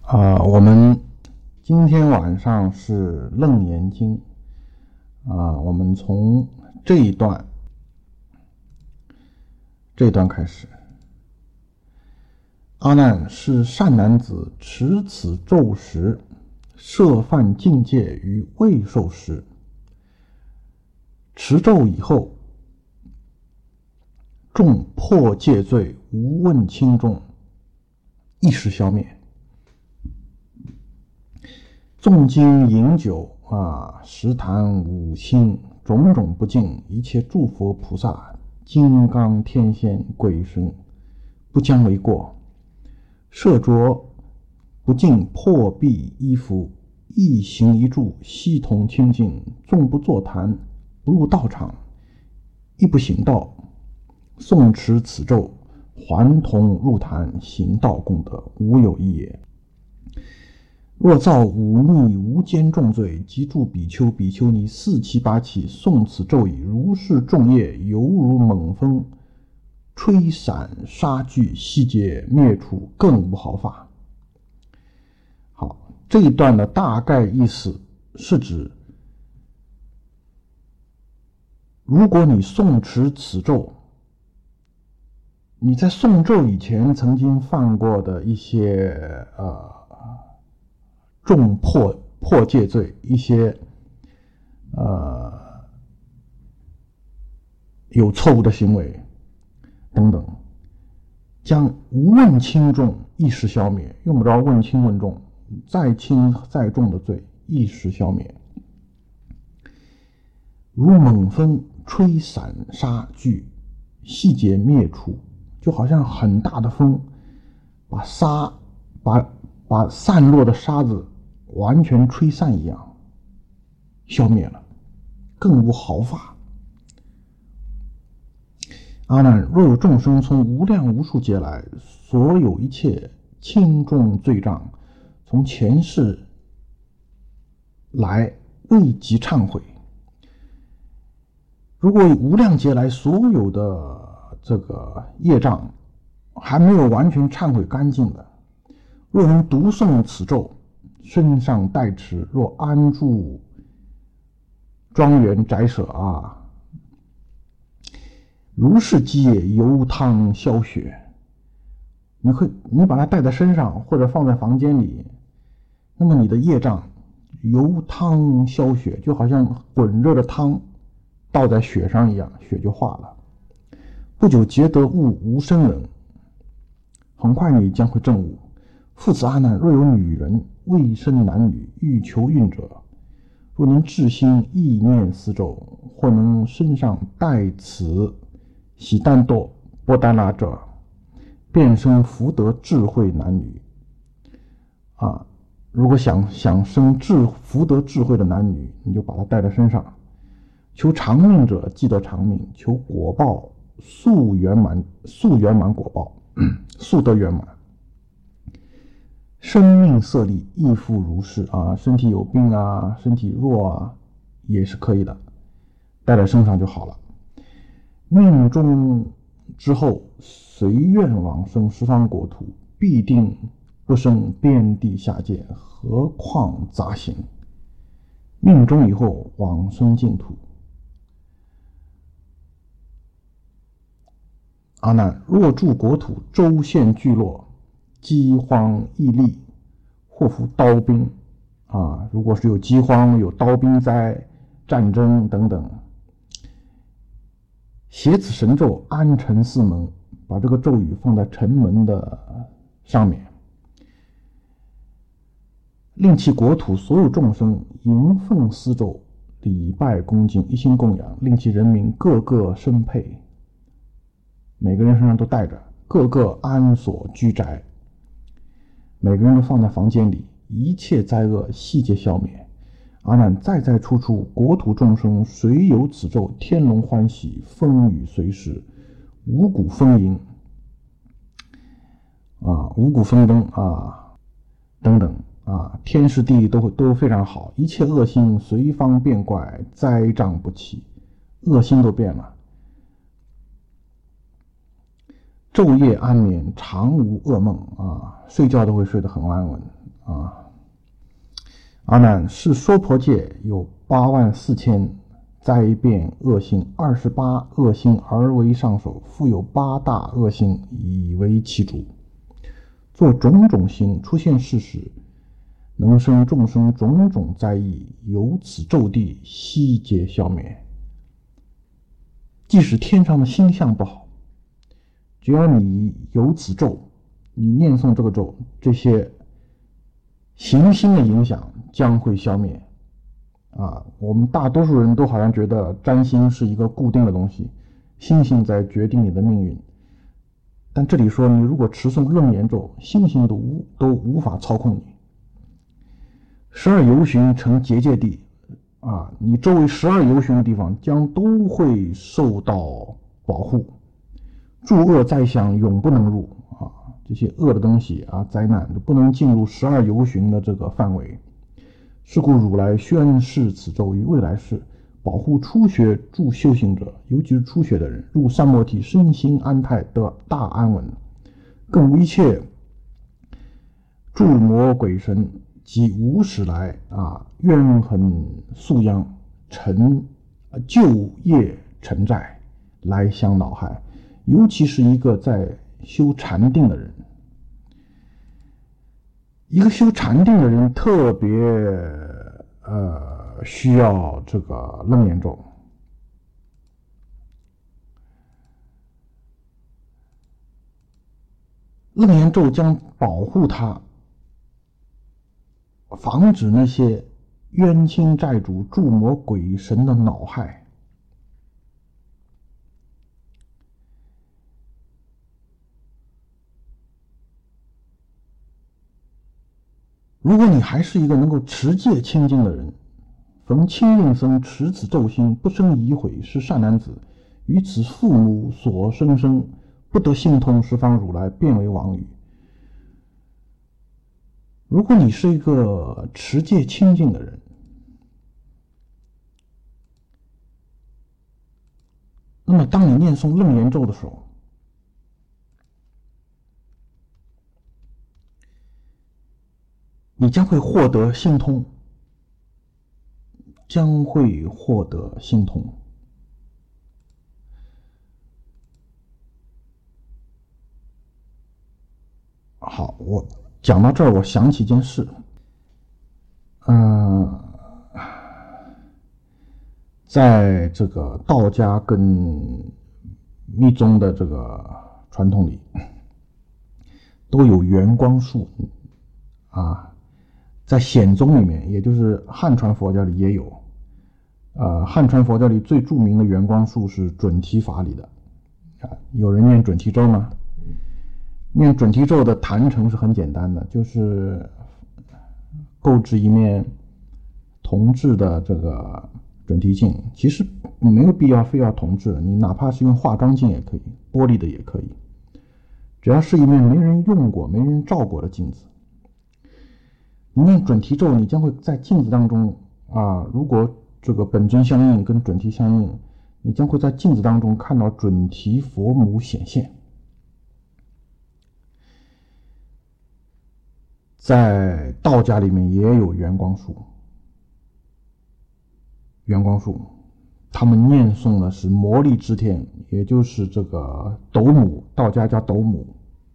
我们今天晚上是楞严经我们从这一段开始。阿难，是善男子持此咒时，设犯境界于未受时，持咒以后，众破戒罪无问轻重，一时消灭。诵经饮酒食谈五辛，种种不净，一切诸佛菩萨、金刚天仙鬼神，不将为过。摄着不净破壁衣服，一行一住悉同清净，纵不坐谈，不入道场，亦不行道，诵持此咒，还同入坛，行道功德，无有异也。若造忤逆无间重罪，即助比丘、比丘尼4期8期，诵此咒语，如是众业，犹如猛风，吹散杀炬，悉皆灭除，更无毫发。好，这一段的大概意思是指，如果你诵持此咒，你在诵咒以前曾经犯过的一些重破戒罪，一些有错误的行为等等，将无问轻重一时消灭，用不着问轻问重，再轻再重的罪一时消灭，如猛风吹散沙炬，悉皆灭除，就好像很大的风把散落的沙子完全吹散一样，消灭了，更无毫发。阿难，若有众生从无量无数劫来，所有一切轻重罪障，从前世来未及忏悔，如果无量劫来所有的这个业障还没有完全忏悔干净的，若能读诵此咒，身上带持，若安住庄园宅舍如是积业，由汤消雪。你把它带在身上，或者放在房间里，那么你的业障由汤消雪，就好像滚热的汤倒在雪上一样，雪就化了。不久皆得悟无生忍，很快你将会证悟。复此阿难，若有女人未生男女，欲求孕者，若能至心意念此咒，或能身上带此喜丹多波丹那者，便生福德智慧男女如果想生福德智慧的男女，你就把它带在身上。求长命者即得长命，求果报速圆满果报，速得圆满。生命色力亦复如是身体有病身体弱也是可以的，带在身上就好了。命中之后，随愿往生十方国土，必定不生遍地下界，何况杂行。命中以后往生净土。阿难，若住国土州县聚落，饥荒疫痢，或服刀兵如果是有饥荒、有刀兵灾、战争等等，写此神咒，安城四门，把这个咒语放在城门的上面，令其国土所有众生迎奉四咒，礼拜恭敬，一心供养，令其人民个个身配，每个人身上都带着，个个安所居宅，每个人都放在房间里，一切灾厄悉皆消灭。阿难，在在处处国土众生随有此咒，天龙欢喜，风雨随时，五谷丰盈五谷丰登等等天时地利都非常好，一切恶心随方变怪，灾障不起，恶心都变了。昼夜安眠，常无噩梦睡觉都会睡得很安稳阿难，是娑婆界有84000灾变恶行，28恶行而为上首，复有8大恶行以为其主。做种种行，出现事时，能生众生种种灾异，由此咒地悉皆消灭。即使天上的星象不好，只要你有此咒，你念诵这个咒，这些行星的影响将会消灭。我们大多数人都好像觉得占星是一个固定的东西，星星在决定你的命运。但这里说，你如果持诵楞严咒，星星都无法操控你。12游巡成结界地，你周围12游巡的地方都会受到保护。诸恶灾祥永不能入，这些恶的东西灾难不能进入12游巡的这个范围。是故如来宣示此咒于未来世，保护初学助修行者，尤其是初学的人，入三摩地，身心安泰，得大安稳。更无一切诸魔鬼神及无始来怨恨宿殃旧业尘债来相恼害，尤其是一个在修禅定的人。一个修禅定的人特别需要这个楞严咒。楞严咒将保护他，防止那些冤亲债主、诸魔鬼神的恼害。如果你还是一个能够持戒清净的人，逢清净僧持此咒心，不生疑悔，是善男子。于此父母所生，不得心通十方如来，变为妄语。如果你是一个持戒清净的人，那么当你念诵楞严咒的时候，你将会获得心通，好，我讲到这儿，我想起一件事。在这个道家跟密宗的这个传统里，都有圆光术在显宗里面，也就是汉传佛教里也有。汉传佛教里最著名的圆光术是准提法里的。有人念准提咒吗？念准提咒的坛城是很简单的，就是购置一面铜制的这个准提镜，其实没有必要非要铜制的，你哪怕是用化妆镜也可以，玻璃的也可以，只要是一面没人用过、没人照过的镜子。你念准提咒，你将会在镜子当中如果这个本尊相应跟准提相应，你将会在镜子当中看到准提佛母显现。在道家里面也有圆光术，他们念诵的是摩利支天，也就是这个斗母，道家叫斗母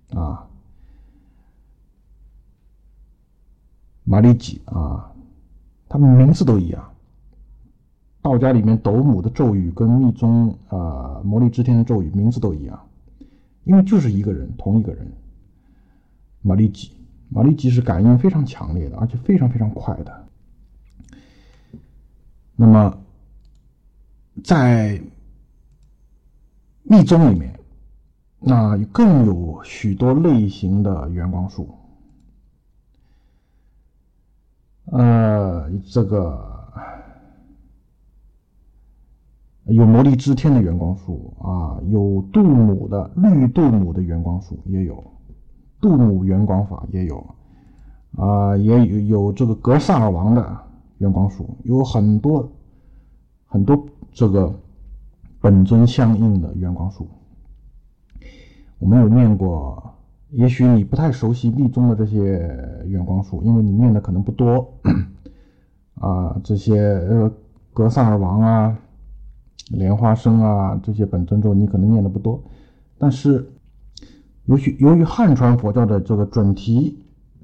玛利吉他们名字都一样。道家里面斗母的咒语跟密宗摩利支天的咒语名字都一样，因为就是一个人，同一个人。玛利吉是感应非常强烈的，而且非常非常快的。那么在密宗里面，更有许多类型的圆光术。这个有摩利支天的圆光术有绿度母的圆光术也有，度母圆光法也有也有这个格萨尔王的圆光术，有很多这个本尊相应的圆光术。我们有念过，也许你不太熟悉密宗的这些圆光术，因为你念的可能不多。 这些格萨尔王啊、莲花生啊这些本尊咒你可能念的不多，但是由于汉传佛教的这个准提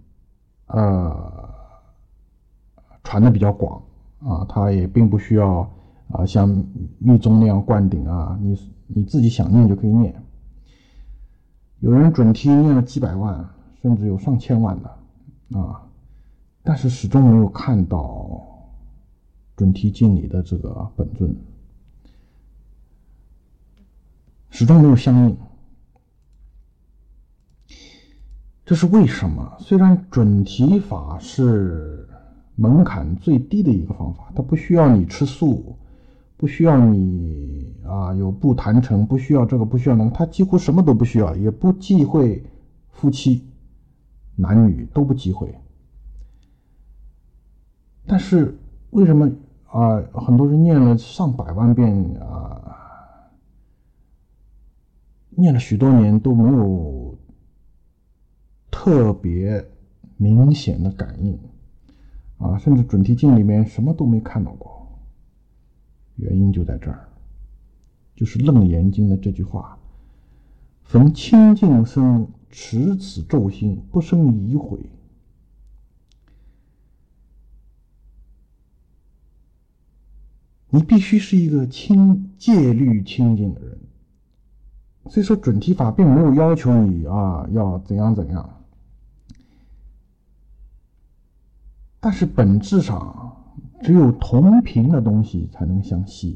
传的比较广它也并不需要像密宗那样灌顶你自己想念就可以念。有人准提念了几百万，甚至有上千万的但是始终没有看到准提经里的这个本尊，始终没有相应。这是为什么？虽然准提法是门槛最低的一个方法，它不需要你吃素，不需要你有不坛城，不需要这个，不需要那个，它几乎什么都不需要，也不忌讳夫妻男女都不忌讳。但是为什么很多人念了上百万遍念了许多年都没有特别明显的感应甚至准提经里面什么都没看到过？原因就在这儿，就是楞严经的这句话：逢清净身持此咒心，不生疑悔。你必须是一个戒律清净的人。所以说准提法并没有要求你要怎样怎样，但是本质上只有同频的东西才能相吸。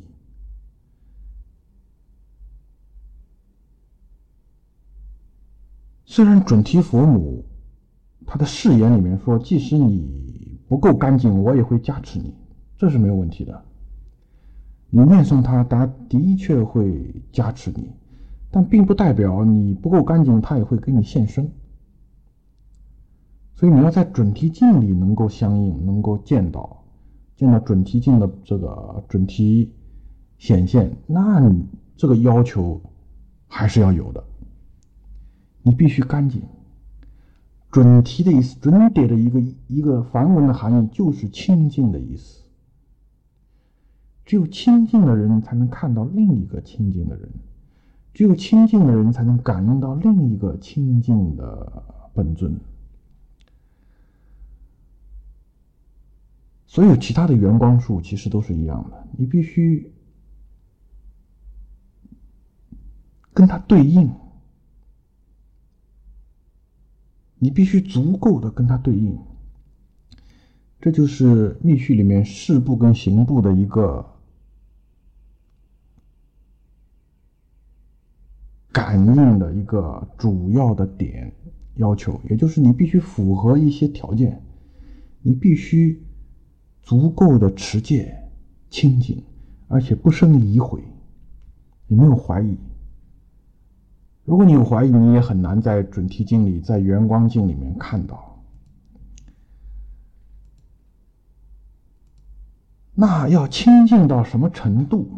虽然准提佛母他的誓言里面说，即使你不够干净，我也会加持你，这是没有问题的。你念诵它的确会加持你，但并不代表你不够干净，它也会给你现身。所以你要在准提经里能够相应，能够见到准提经的这个准提显现，那你这个要求还是要有的。你必须干净。准提的意思，准提的一个梵文的含义就是清净的意思。只有清净的人才能看到另一个清净的人，只有清净的人才能感应到另一个清净的本尊。所有其他的圆光术其实都是一样的，你必须跟它对应，你必须足够的跟它对应。这就是密续里面事部跟行部的一个感应的一个主要的点要求，也就是你必须符合一些条件，你必须足够的持戒清净，而且不生疑悔，你没有怀疑。如果你有怀疑，你也很难在准提经里，在圆光经里面看到。那要清净到什么程度？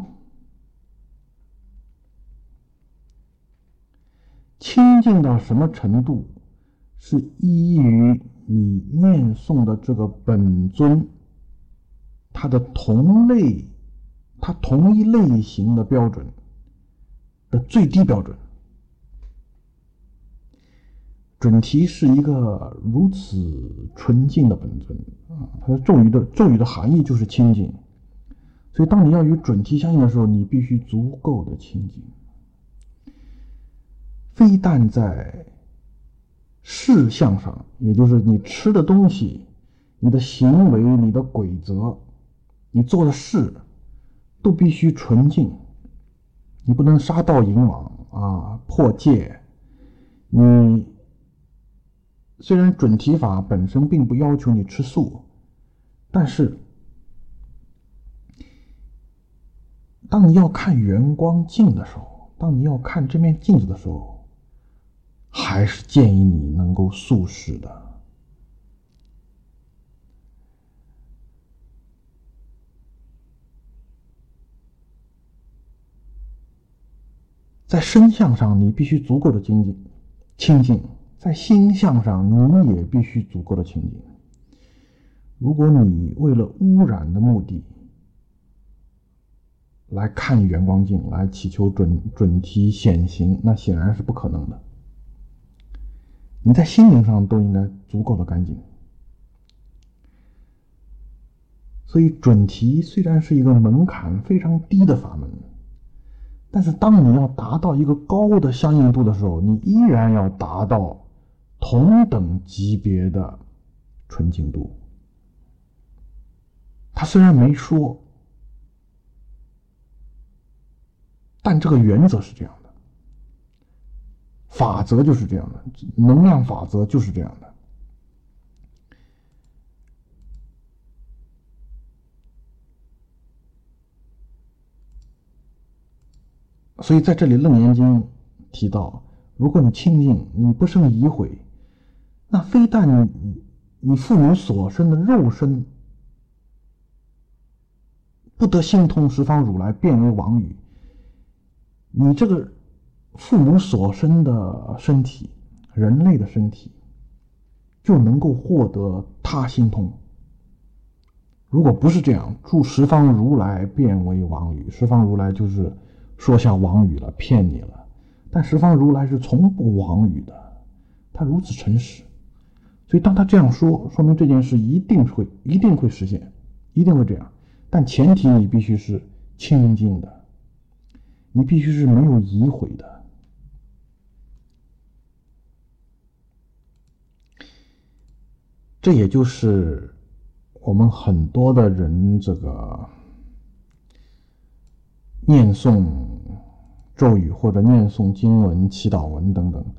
清净到什么程度是依于你念诵的这个本尊它的同一类型的标准的最低标准。准提是一个如此纯净的本尊它的咒语的含义就是清净，所以当你要与准提相应的时候，你必须足够的清净。非但在事项上，也就是你吃的东西、你的行为、你的规则、你做的事都必须纯净，你不能杀盗淫妄破戒。你虽然准提法本身并不要求你吃素，但是当你要看圆光镜的时候，当你要看这面镜子的时候，还是建议你能够素食的。在身相上你必须足够的清净，在心相上你也必须足够的清净。 如果你为了污染的目的来看圆光镜，来祈求准提显形，那显然是不可能的。你在心灵上都应该足够的干净。所以准提虽然是一个门槛非常低的法门，但是当你要达到一个高的相应度的时候，你依然要达到同等级别的纯净度。他虽然没说，但这个原则是这样的，法则就是这样的，能量法则就是这样的。所以在这里楞严经提到，如果你清净，你不生疑悔，那非但你父母所生的肉身不得心通十方如来，变为妄语，你这个父母所生的身体，人类的身体，就能够获得他心通。如果不是这样，助十方如来变为妄语，十方如来就是说下妄语了，骗你了。但十方如来是从不妄语的，他如此诚实。所以当他这样说，说明这件事一定会实现，一定会这样。但前提你必须是清净的，你必须是没有疑悔的。这也就是我们很多的人这个念诵咒语或者念诵经文、祈祷文等等，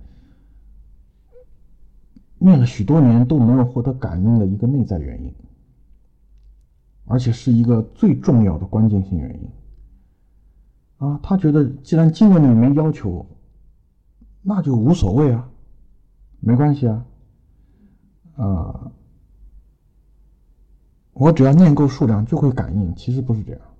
念了许多年都没有获得感应的一个内在原因，而且是一个最重要的关键性原因。他觉得既然经文里没要求，那就无所谓啊，没关系啊，我只要念够数量就会感应，其实不是这样。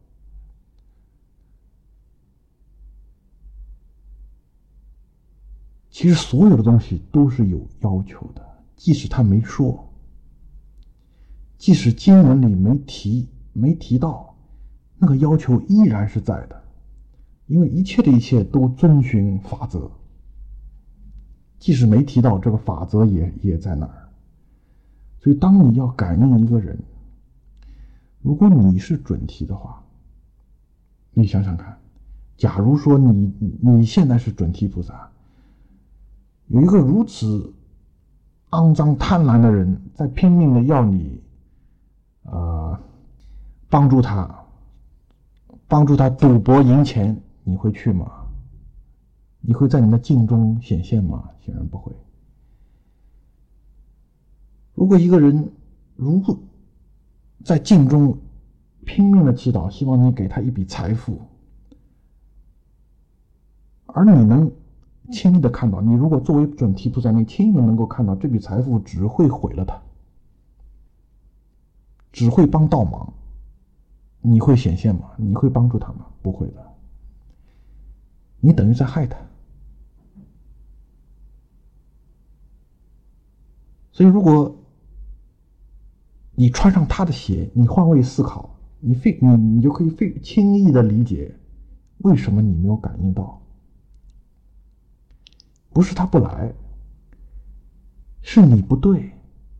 其实所有的东西都是有要求的，即使他没说，即使经文里没提到，那个要求依然是在的，因为一切的一切都遵循法则，即使没提到，这个法则也在那儿。所以当你要感应一个人，如果你是准提的话，你想想看，假如说你现在是准提菩萨，有一个如此肮脏贪婪的人在拼命的要你帮助他赌博赢钱，你会去吗？你会在你的境中显现吗？显然不会。如果一个人如在境中拼命的祈祷，希望你给他一笔财富，而你能轻易的看到，你如果作为准提菩萨，你轻易的能够看到这笔财富只会毁了他，只会帮倒忙，你会显现吗？你会帮助他吗？不会的，你等于在害他。所以如果你穿上他的鞋，你换位思考，你就可以轻易的理解为什么你没有感应到。不是他不来，是你不对，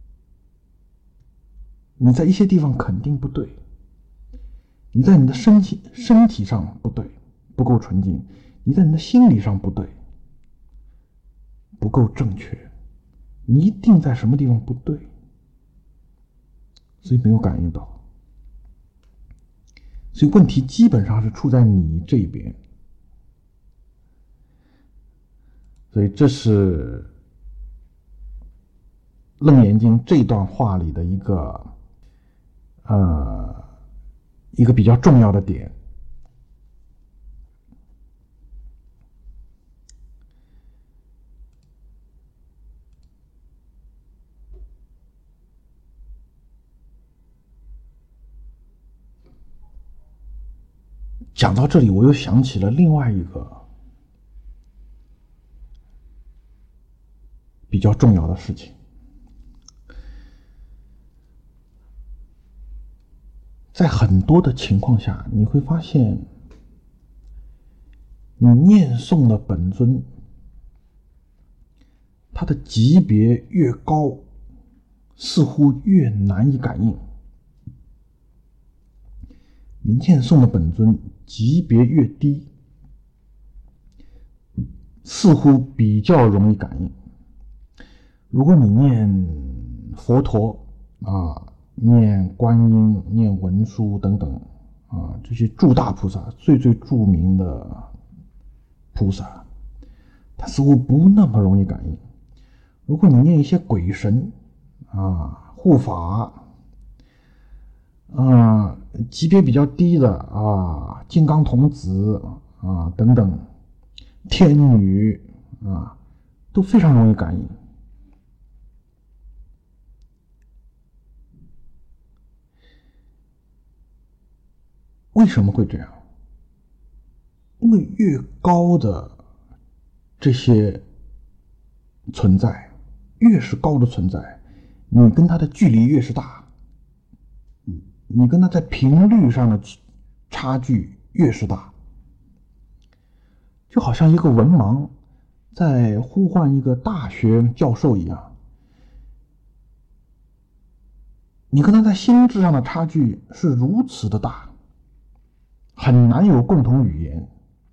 你在一些地方肯定不对，你在你的身体上不对，不够纯净，你在你的心理上不对，不够正确，你一定在什么地方不对，所以没有感应到。所以问题基本上是出在你这边。所以这是楞严经这段话里的一个比较重要的点。讲到这里，我又想起了另外一个比较重要的事情。 在很多的情况下，你会发现，你念诵的本尊，它的级别越高，似乎越难以感应；你念诵的本尊级别越低，似乎比较容易感应。如果你念佛陀念观音、念文殊等等这些诸大菩萨，最著名的菩萨，他似乎不那么容易感应。如果你念一些鬼神护法级别比较低的金刚童子等等天女都非常容易感应。为什么会这样？因为越高的这些存在，越是高的存在，你跟它的距离越是大，你跟它在频率上的差距越是大。就好像一个文盲在呼唤一个大学教授一样，你跟他在心智上的差距是如此的大，很难有共同语言。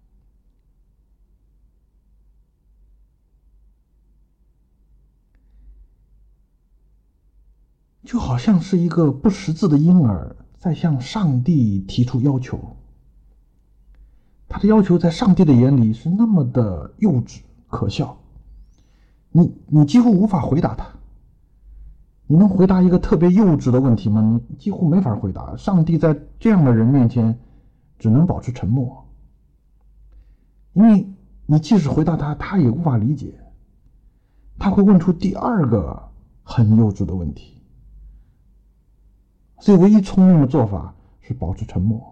就好像是一个不识字的婴儿在向上帝提出要求，他的要求在上帝的眼里是那么的幼稚可笑，你几乎无法回答他。你能回答一个特别幼稚的问题吗？你几乎没法回答。上帝在这样的人面前只能保持沉默，因为你即使回答他，他也无法理解，他会问出第二个很幼稚的问题。所以唯一聪明的做法是保持沉默。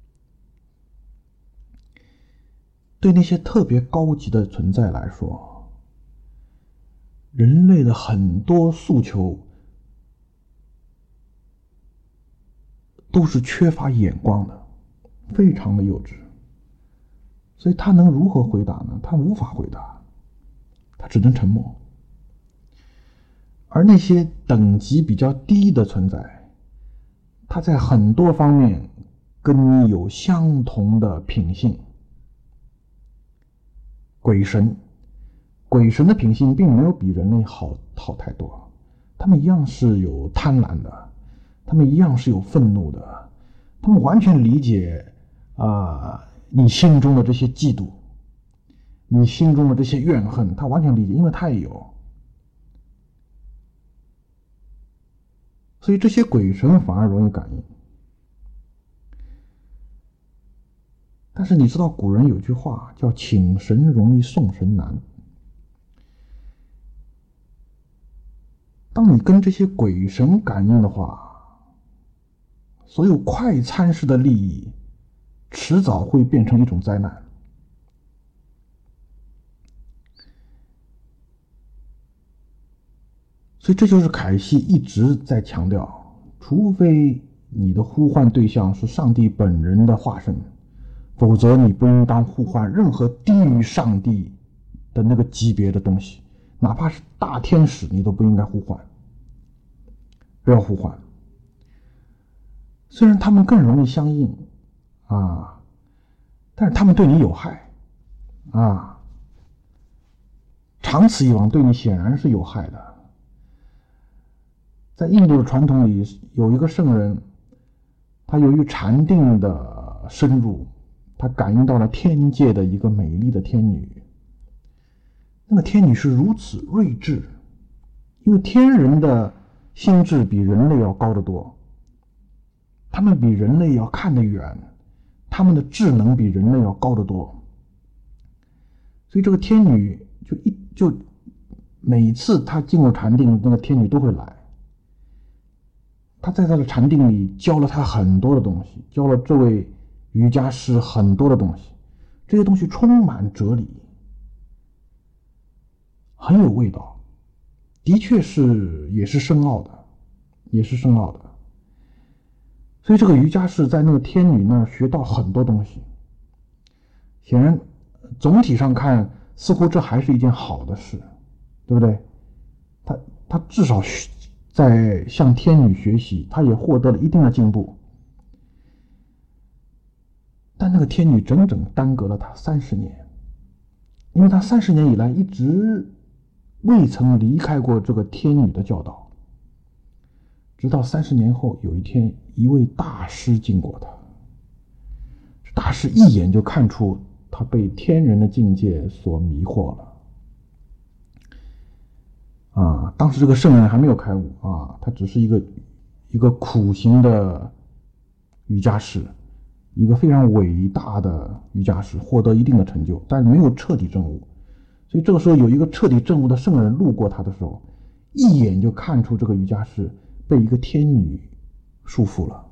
对那些特别高级的存在来说，人类的很多诉求都是缺乏眼光的，非常的幼稚。所以他能如何回答呢？他无法回答，他只能沉默。而那些等级比较低的存在，他在很多方面跟你有相同的品性。鬼神的品性并没有比人类好太多，他们一样是有贪婪的，他们一样是有愤怒的，他们完全理解你心中的这些嫉妒，你心中的这些怨恨，他完全理解，因为他也有。所以这些鬼神反而容易感应。但是你知道古人有句话叫请神容易送神难。当你跟这些鬼神感应的话，所有快餐式的利益迟早会变成一种灾难。所以这就是凯西一直在强调，除非你的呼唤对象是上帝本人的化身，否则你不应当呼唤任何低于上帝的那个级别的东西，哪怕是大天使你都不应该呼唤，不要呼唤。虽然他们更容易相应但是他们对你有害长此以往对你显然是有害的。在印度的传统里有一个圣人，他由于禅定的深入，他感应到了天界的一个美丽的天女。那个天女是如此睿智，因为天人的心智比人类要高得多，他们比人类要看得远，他们的智能比人类要高得多。所以这个天女就每次他进入禅定，那个天女都会来。他在他的禅定里教了他很多的东西，教了这位瑜伽师很多的东西，这些东西充满哲理，很有味道，的确是也是深奥的。 所以这个瑜伽士在那个天女那儿学到很多东西。显然总体上看似乎这还是一件好的事，对不对？他至少在向天女学习，他也获得了一定的进步。但那个天女整整耽搁了他30年，因为他30年以来一直未曾离开过这个天女的教导。直到30年后，有一天，一位大师经过他，大师一眼就看出他被天人的境界所迷惑了。当时这个圣人还没有开悟他只是一个苦行的瑜伽士，一个非常伟大的瑜伽士，获得一定的成就，但是没有彻底证悟。所以这个时候有一个彻底证悟的圣人路过他的时候，一眼就看出这个瑜伽士被一个天女束缚了。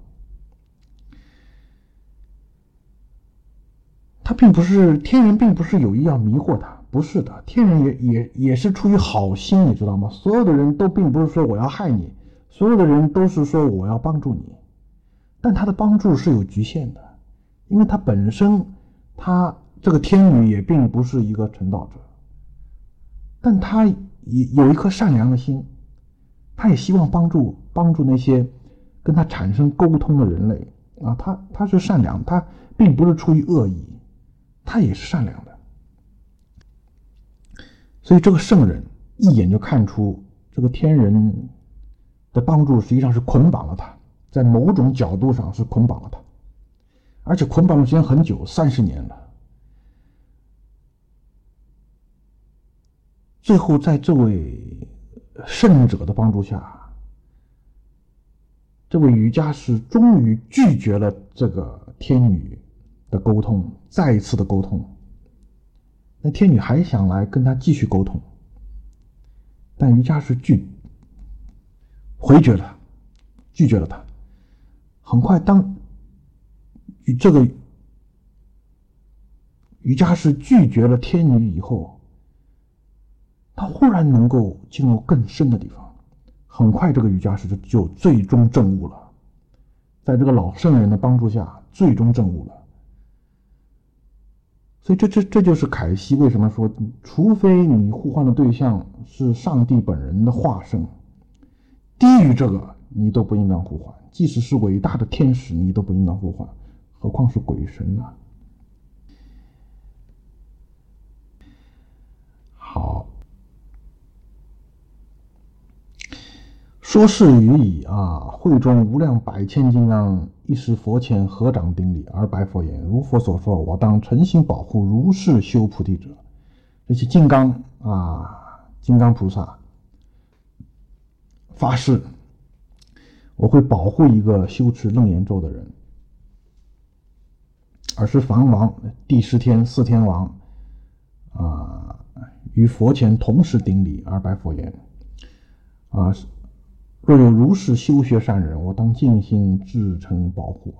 天人并不是有意要迷惑他，不是的，天人也是出于好心，你知道吗？所有的人都并不是说我要害你，所有的人都是说我要帮助你，但他的帮助是有局限的，因为他本身这个天女也并不是一个成道者，但他也有一颗善良的心，他也希望帮助那些跟他产生沟通的人类他是善良，他并不是出于恶意，他也是善良的。所以这个圣人一眼就看出这个天人的帮助实际上是捆绑了他，在某种角度上是捆绑了他，而且捆绑的时间很久，30年了。最后在这位圣者的帮助下，这位瑜伽师终于拒绝了这个天女的沟通，再一次的沟通。那天女还想来跟他继续沟通，但瑜伽师拒绝了他。很快，当这个瑜伽师拒绝了天女以后，他忽然能够进入更深的地方。很快这个瑜伽师就最终证悟了，在这个老圣人的帮助下最终证悟了。所以这就是凯西为什么说，除非你呼唤的对象是上帝本人的化身，低于这个你都不应当呼唤，即使是伟大的天使你都不应当呼唤，何况是鬼神呢？好，说是语矣会中无量百千金刚，一时佛前合掌顶礼，而白佛言：如佛所说，我当诚心保护如是修菩提者。这些金刚金刚菩萨发誓，我会保护一个修持楞严咒的人。尔时梵王、帝释天、四天王于佛前同时顶礼，而白佛言：若有如是修学善人，我当尽心至诚保护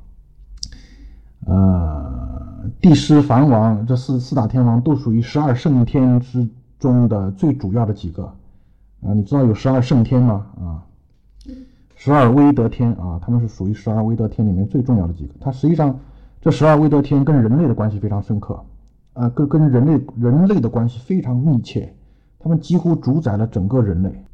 帝释、梵王这四大天王都属于12圣天之中的最主要的几个你知道有12圣天吗？12威德天他们是属于12威德天里面最重要的几个。它实际上这12威德天跟人类的关系非常深刻跟人类的关系非常密切，他们几乎主宰了整个人类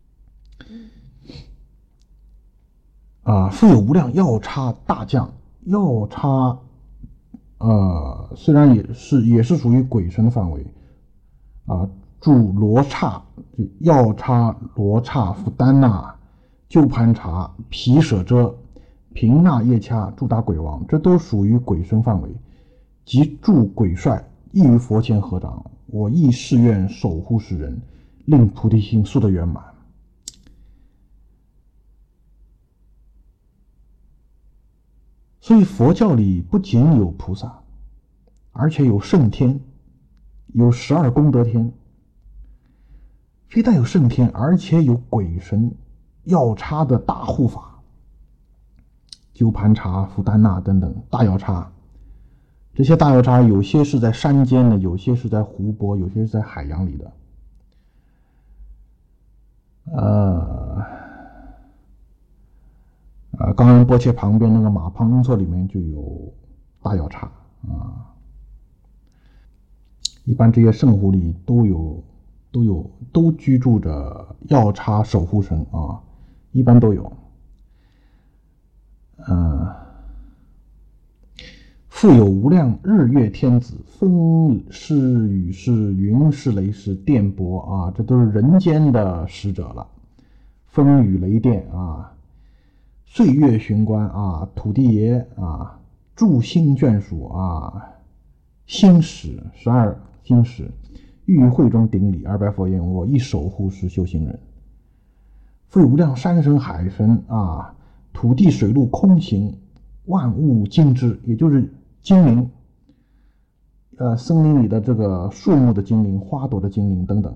复有无量药叉大将。药叉虽然也是属于鬼神的范围住罗刹、药叉、罗刹、富丹那、鸠盘查、毗舍遮、平那夜掐、诸大鬼王，这都属于鬼神范围。即诸鬼帅亦于佛前合掌，我亦誓愿守护世人，令菩提心速得圆满。所以佛教里不仅有菩萨，而且有圣天，有12功德天。非但有圣天，而且有鬼神药叉的大护法，鸠盘查、富丹那等等大药叉。这些大药叉有些是在山间的，有些是在湖泊，有些是在海洋里的。 冈仁波切旁边那个马旁雍措里面就有大药叉啊。一般这些圣湖里都居住着药叉守护神啊，一般都有。复有无量日月天子，风是雨是云是雷是电波啊，这都是人间的使者了。风雨雷电啊，岁月巡官啊，土地爷啊，诸星眷属啊，星矢12星矢，欲于会中顶礼200佛言：我亦守护是修行人。复有无量山神海神啊，土地水陆空行，万物精之，也就是精灵，森林里的这个树木的精灵、花朵的精灵等等，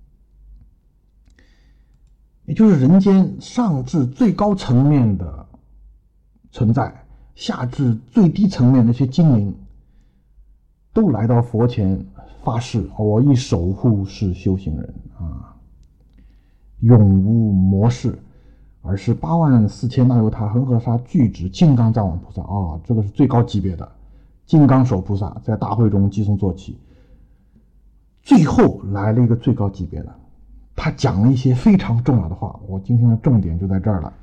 也就是人间上至最高层面的存在，下至最低层面的那些精灵，都来到佛前发誓：我亦守护是修行人啊，永无魔事。而是84000那由他恒河沙具指金刚藏王菩萨啊，这个是最高级别的金刚手菩萨，在大会中击诵坐起。最后来了一个最高级别的，他讲了一些非常重要的话，我今天的重点就在这儿了。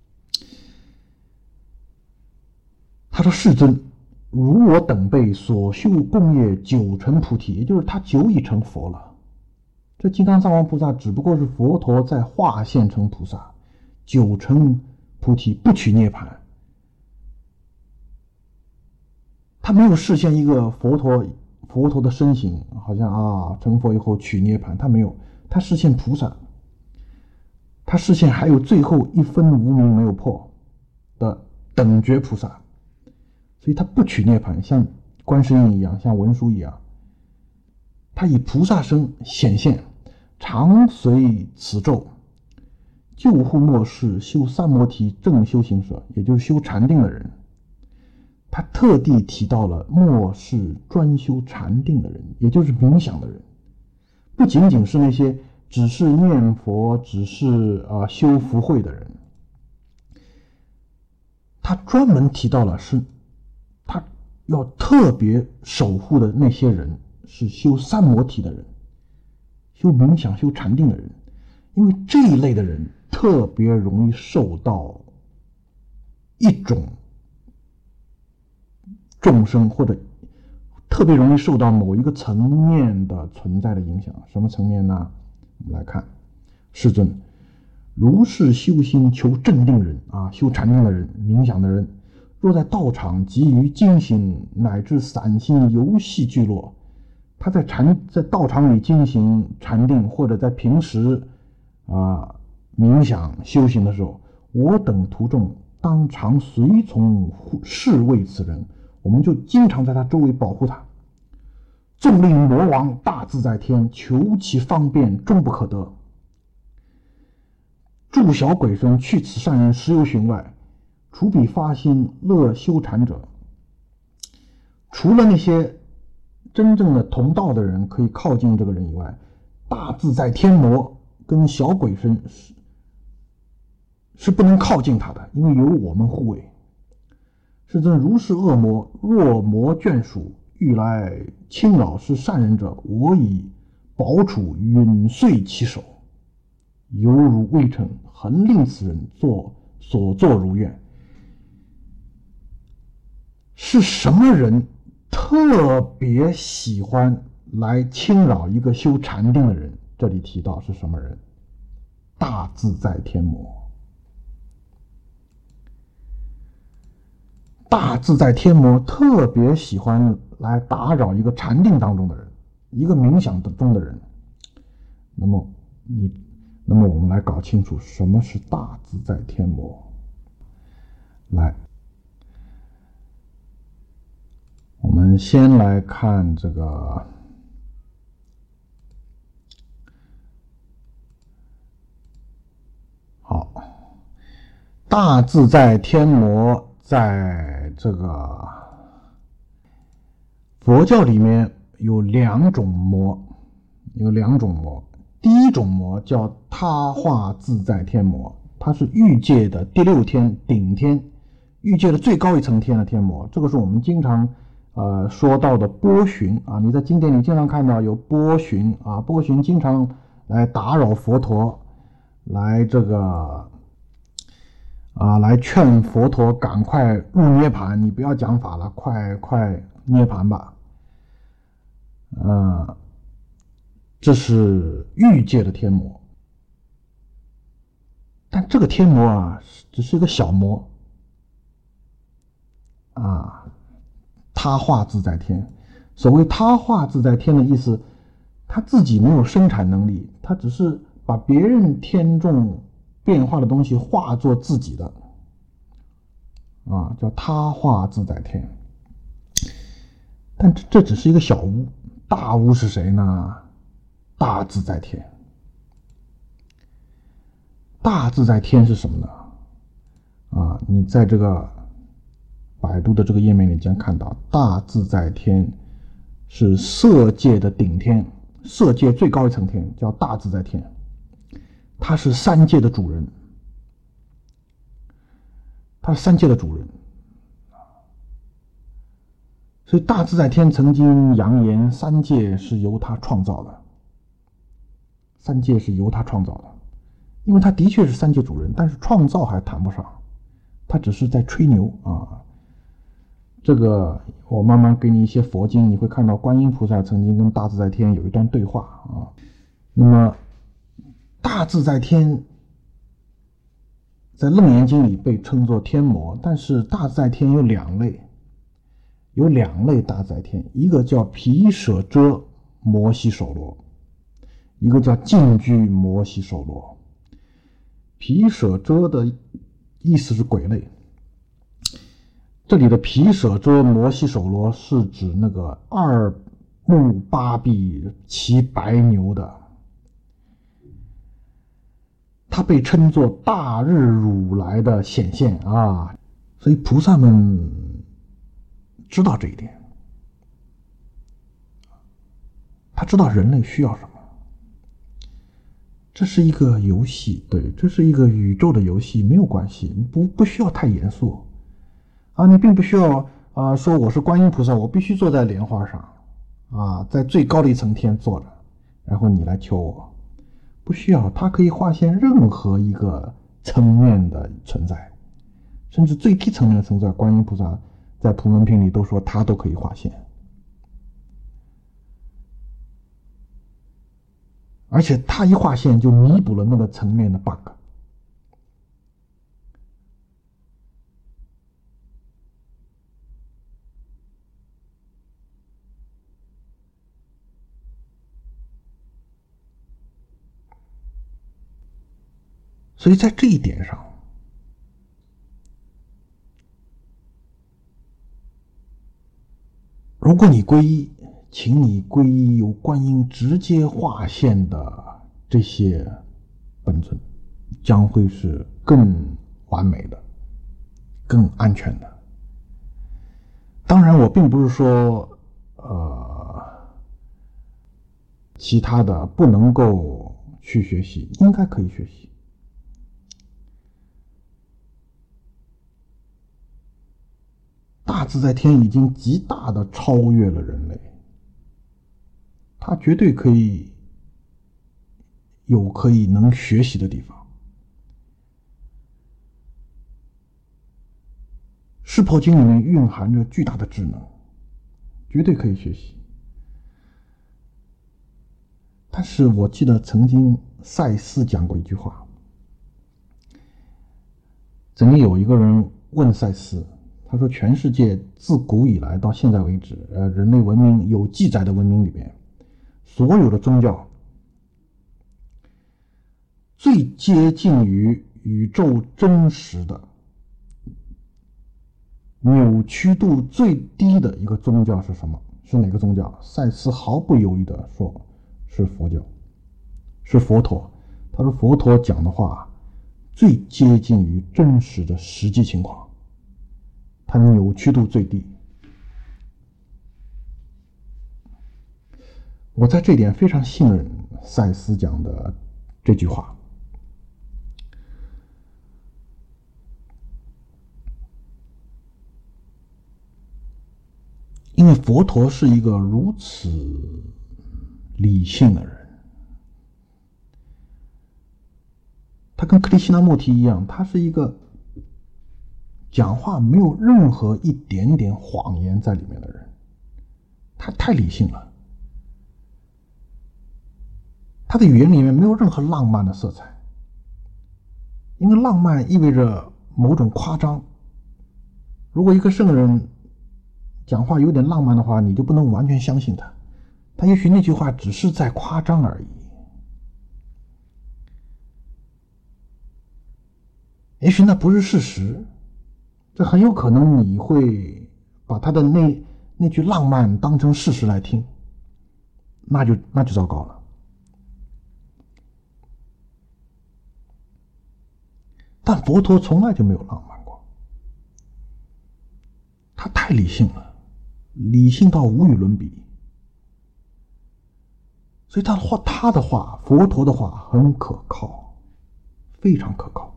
他说：世尊，如我等辈所修共业9成菩提，也就是他9已成佛了。这金刚藏王菩萨只不过是佛陀在化现成菩萨，9成菩提不取涅槃，他没有实现一个佛陀的身形，好像成佛以后取涅槃，他没有，他实现菩萨，他实现还有最后一分无明没有破的等觉菩萨，所以他不取涅槃，像观世音一样，像文殊一样，他以菩萨身显现，常随此咒，救护末世修三摩提正修行者，也就是修禅定的人。他特地提到了末世专修禅定的人，也就是冥想的人，不仅仅是那些只是念佛只是修福慧的人，他专门提到了是他要特别守护的那些人，是修三摩提的人，修冥想修禅定的人，因为这一类的人特别容易受到一种众生，或者特别容易受到某一个层面的存在的影响。什么层面呢？我们来看，世尊，如是修心求镇定人修禅定的人，冥想的人，若在道场急于精行乃至散心游戏聚落，他在道场里进行禅定，或者在平时冥想修行的时候，我等徒众当常随从侍卫此人，我们就经常在他周围保护他。纵令魔王大自在天，求其方便终不可得。诸小鬼神去此善人实有寻外，除彼发心乐修禅者，除了那些真正的同道的人可以靠近这个人以外，大自在天魔跟小鬼神是不能靠近他的，因为有我们护卫。世尊，如是恶魔若魔眷属欲来侵扰是善人者，我以宝杵允碎其手，犹如微尘，恒令此人所作如愿。是什么人特别喜欢来侵扰一个修禅定的人？这里提到是什么人？大自在天魔。大自在天魔特别喜欢来打扰一个禅定当中的人，一个冥想中的人。那么我们来搞清楚什么是大自在天魔。来，我们先来看这个好，大自在天魔在这个佛教里面有两种魔。第一种魔叫他化自在天魔， 它是欲界的第6天顶天，欲界的最高一层天的天魔。这个是我们经常说到的波旬啊，你在经典里经常看到有波旬啊，波旬经常来打扰佛陀，来来劝佛陀赶快入涅槃，你不要讲法了，快涅槃吧。这是欲界的天魔。但这个天魔啊，只是一个小魔啊，他化自在天。所谓他化自在天的意思，他自己没有生产能力，他只是把别人天众变化的东西化作自己的啊，叫他化自在天。但这只是一个小巫，大巫是谁呢？大自在天。大自在天是什么呢？你在这个百度的这个页面里将看到，大自在天是色界的顶天，色界最高一层天叫大自在天，它是三界的主人，它是三界的主人。所以大自在天曾经扬言三界是由他创造的，三界是由他创造的。因为他的确是三界主人，但是创造还谈不上，他只是在吹牛啊。这个我慢慢给你一些佛经，你会看到观音菩萨曾经跟大自在天有一段对话啊。那么大自在天在楞严经里被称作天魔，但是大自在天有两类大自在天，一个叫毗舍遮摩悉首罗，一个叫净居摩悉首罗。毗舍遮的意思是鬼类，这里的毗舍遮摩悉首罗是指那个2目8臂骑白牛的，它被称作大日如来的显现啊。所以菩萨们知道这一点，他知道人类需要什么。这是一个游戏，对，这是一个宇宙的游戏，没有关系，不需要太严肃啊。你并不需要说我是观音菩萨，我必须坐在莲花上啊，在最高的一层天坐着，然后你来求我，不需要。它可以化现任何一个层面的存在，甚至最低层面的存在，观音菩萨在普门品里都说它都可以化现。而且它一划线就弥补了那个层面的 bug。所以在这一点上，如果你皈依，请你皈依由观音直接化现的这些本尊，将会是更完美的、更安全的。当然我并不是说其他的不能够去学习，应该可以学习。大自在天已经极大的超越了人类，它绝对可以能学习的地方。释婆经里面蕴含着巨大的智能，绝对可以学习。但是我记得曾经赛斯讲过一句话，曾经有一个人问赛斯，他说全世界自古以来到现在为止，人类文明有记载的文明里面，所有的宗教最接近于宇宙真实的、扭曲度最低的一个宗教是什么？是哪个宗教？赛斯毫不犹豫地说是佛教，是佛陀。他说佛陀讲的话最接近于真实的实际情况，它扭曲度最低。我在这点非常信任赛斯讲的这句话。 因为佛陀是一个如此理性的人，他跟克里希那穆提一样，他是一个讲话没有任何一点点谎言在里面的人，他太理性了，他的语言里面没有任何浪漫的色彩，因为浪漫意味着某种夸张。如果一个圣人讲话有点浪漫的话，你就不能完全相信他，他也许那句话只是在夸张而已，也许那不是事实，这很有可能你会把他的那句浪漫当成事实来听，那就糟糕了。但佛陀从来就没有浪漫过，他太理性了，理性到无与伦比。所以他的话，佛陀的话很可靠，非常可靠。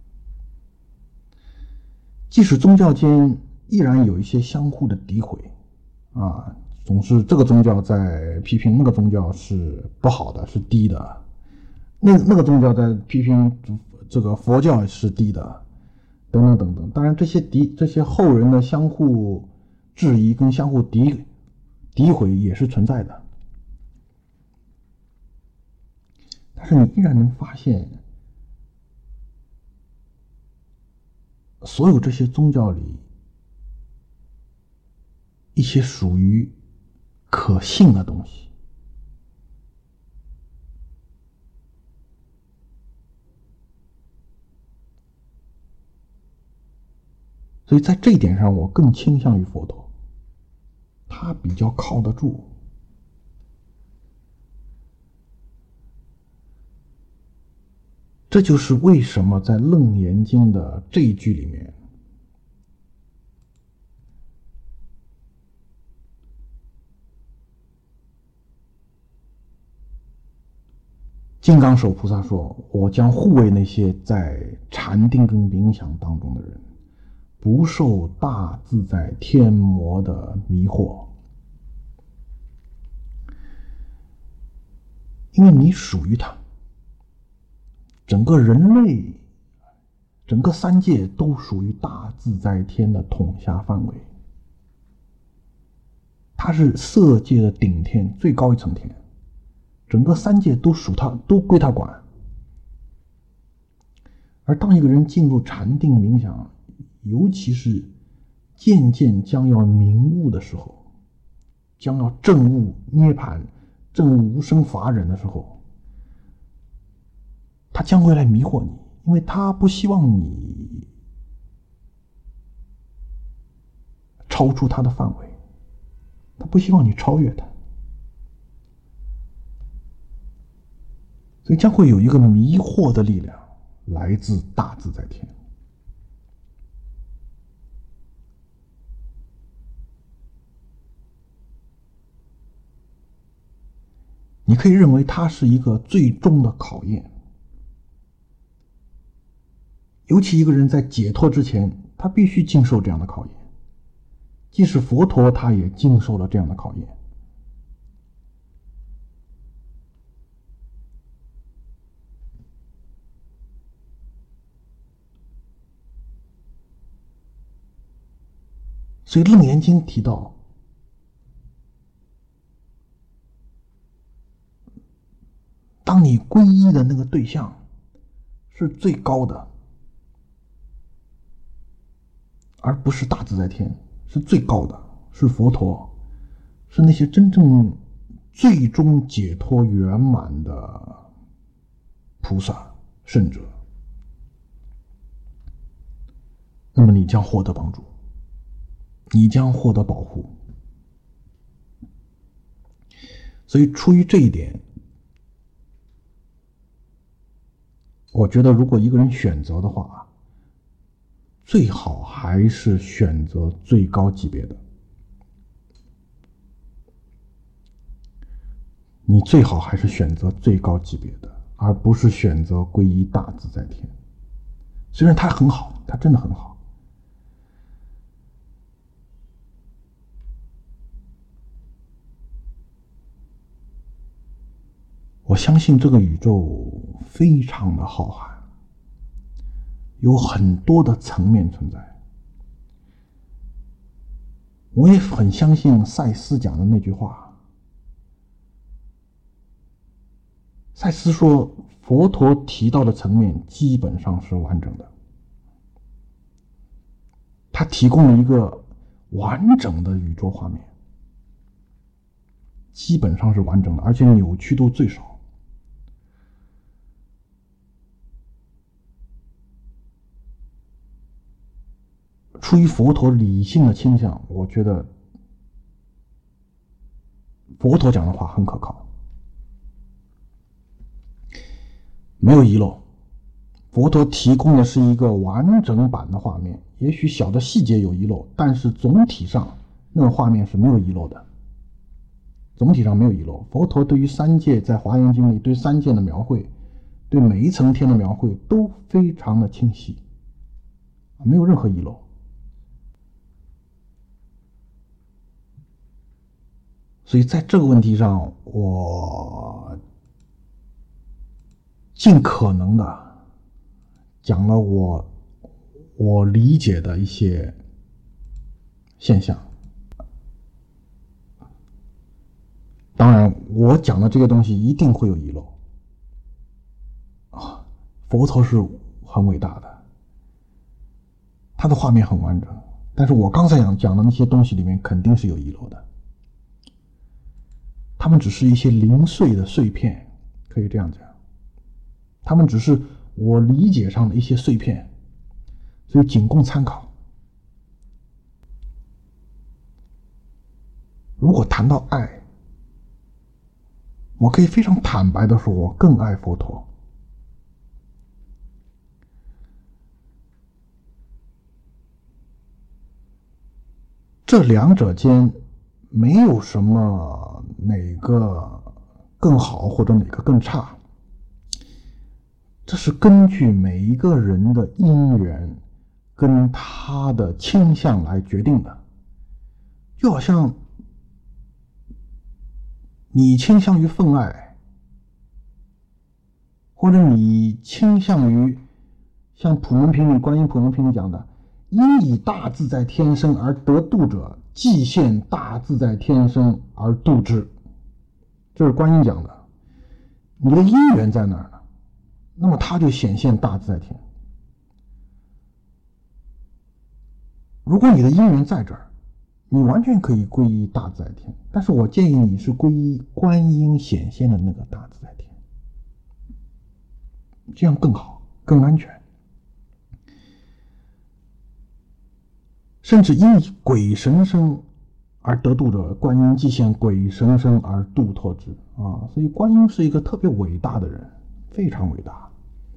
即使宗教间依然有一些相互的诋毁啊，总是这个宗教在批评那个宗教是不好的，是低的，那个宗教在批评这个佛教是低的，等等等等。当然这些后人的相互质疑跟相互诋毁也是存在的，但是你依然能发现所有这些宗教里一些属于可信的东西。所以在这一点上我更倾向于佛陀，他比较靠得住。这就是为什么在《楞严经》的这一句里面，金刚手菩萨说，我将护卫那些在禅定跟冥想当中的人，不受大自在天魔的迷惑。因为你属于他，整个人类，整个三界都属于大自在天的统辖范围。它是色界的顶天，最高一层天，整个三界都属他，都归他管。而当一个人进入禅定冥想，尤其是渐渐将要明悟的时候，将要证悟涅槃，证悟无生法忍的时候，他将会来迷惑你，因为他不希望你超出他的范围，他不希望你超越他，所以将会有一个迷惑的力量来自大自在天。你可以认为它是一个最终的考验，尤其一个人在解脱之前，他必须经受这样的考验。即使佛陀，他也经受了这样的考验。所以《楞严经》提到，当你皈依的那个对象是最高的，而不是大自在天，是最高的，是佛陀，是那些真正最终解脱圆满的菩萨圣者，那么你将获得帮助，你将获得保护。所以出于这一点，我觉得如果一个人选择的话，最好还是选择最高级别的。你最好还是选择最高级别的，而不是选择皈依大自在天。虽然它很好，它真的很好， 我相信这个宇宙非常的浩瀚，有很多的层面存在。我也很相信赛斯讲的那句话，赛斯说佛陀提到的层面基本上是完整的，他提供了一个完整的宇宙画面，基本上是完整的，而且扭曲度最少。出于佛陀理性的倾向，我觉得佛陀讲的话很可靠，没有遗漏。佛陀提供的是一个完整版的画面，也许小的细节有遗漏，但是总体上那个画面是没有遗漏的，总体上没有遗漏。佛陀对于三界，在华严经里对三界的描绘，对每一层天的描绘都非常的清晰，没有任何遗漏。所以在这个问题上，我尽可能的讲了我理解的一些现象。当然我讲的这个东西一定会有遗漏啊，佛陀是很伟大的，他的画面很完整，但是我刚才讲的那些东西里面肯定是有遗漏的，他们只是一些零碎的碎片，可以这样讲，他们只是我理解上的一些碎片，所以仅供参考。如果谈到爱，我可以非常坦白的说，我更爱佛陀。这两者间没有什么哪个更好或者哪个更差，这是根据每一个人的因缘跟他的倾向来决定的。就好像你倾向于奉爱，或者你倾向于像普门品里观音普门品里讲的，因以大自在天生而得度者，即现大自在天生而度之。这是观音讲的，你的因缘在哪儿呢？那么它就显现大自在天。如果你的因缘在这儿，你完全可以皈依大自在天，但是我建议你是皈依观音显现的那个大自在天，这样更好，更安全。甚至因以鬼神身而得度者，观音即现鬼神身而度脱之啊！所以观音是一个特别伟大的人，非常伟大。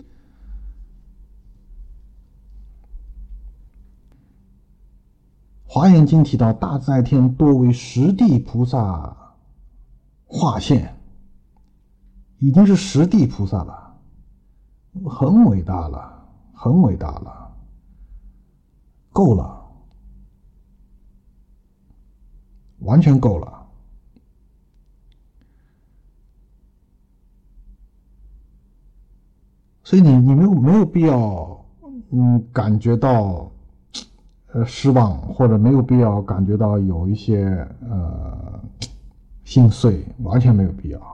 华严经提到大自在天多为十地菩萨化现，已经是十地菩萨了，很伟大了，很伟大了，够了，完全够了。所以你没有必要感觉到失望，或者没有必要感觉到有一些心碎，完全没有必要。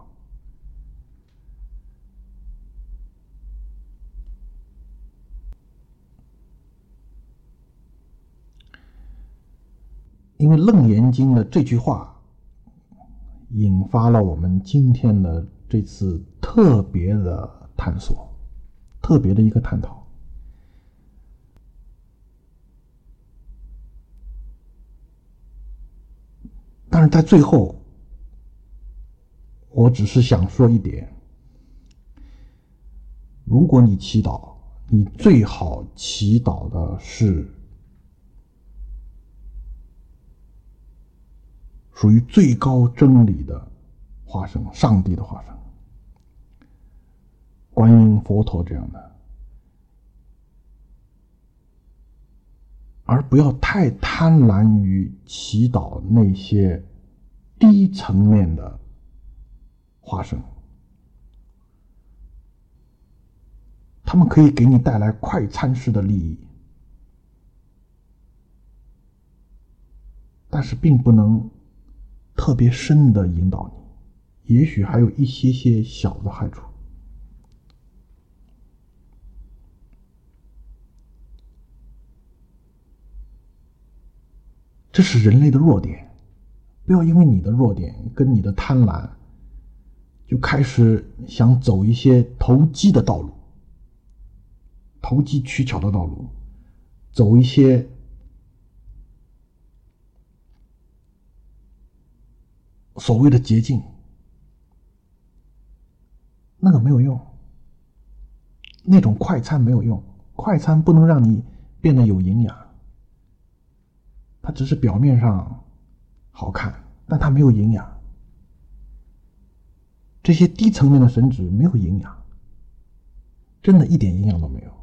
因为《楞严经》的这句话引发了我们今天的这次特别的探索，特别的一个探讨。但是在最后，我只是想说一点，如果你祈祷，你最好祈祷的是属于最高真理的化身，上帝的化身，观音、佛陀这样的，而不要太贪婪于祈祷那些低层面的化身。 他们可以给你带来快餐式的利益，但是并不能特别深的引导你，也许还有一些些小的害处。这是人类的弱点，不要因为你的弱点跟你的贪婪就开始想走一些投机的道路，投机取巧的道路，走一些所谓的捷径，那个没有用，那种快餐没有用，快餐不能让你变得有营养，它只是表面上好看，但它没有营养。这些低层面的神旨没有营养，真的一点营养都没有。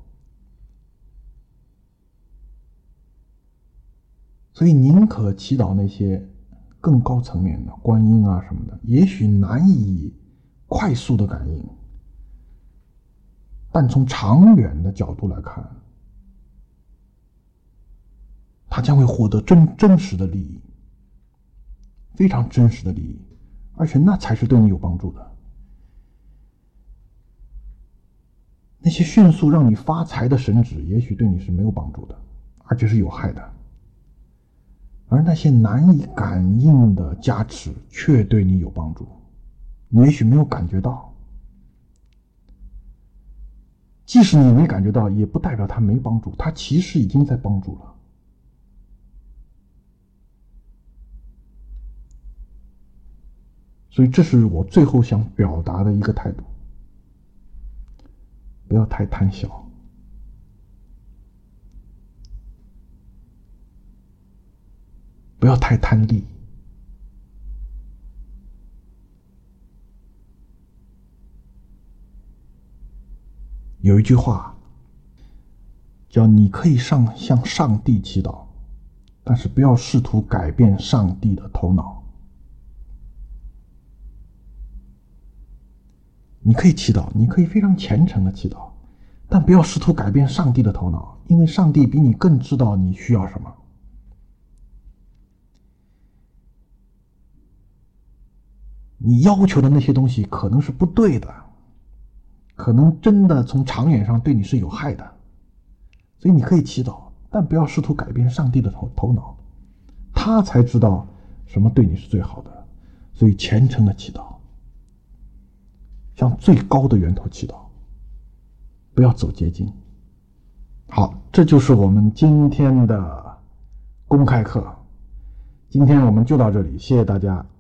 所以宁可祈祷那些更高层面的观音啊什么的，也许难以快速的感应，但从长远的角度来看，他将会获得真实的利益，非常真实的利益，而且那才是对你有帮助的。那些迅速让你发财的神旨也许对你是没有帮助的，而且是有害的，而那些难以感应的加持却对你有帮助，你也许没有感觉到，即使你没感觉到，也不代表它没帮助，它其实已经在帮助了。所以这是我最后想表达的一个态度，不要太贪小，不要太贪利。有一句话叫你可以向上帝祈祷，但是不要试图改变上帝的头脑。你可以祈祷，你可以非常虔诚的祈祷，但不要试图改变上帝的头脑，因为上帝比你更知道你需要什么。你要求的那些东西可能是不对的，可能真的从长远上对你是有害的，所以你可以祈祷，但不要试图改变上帝的头脑，他才知道什么对你是最好的。所以虔诚的祈祷，向最高的源头祈祷，不要走捷径。好，这就是我们今天的公开课，今天我们就到这里，谢谢大家。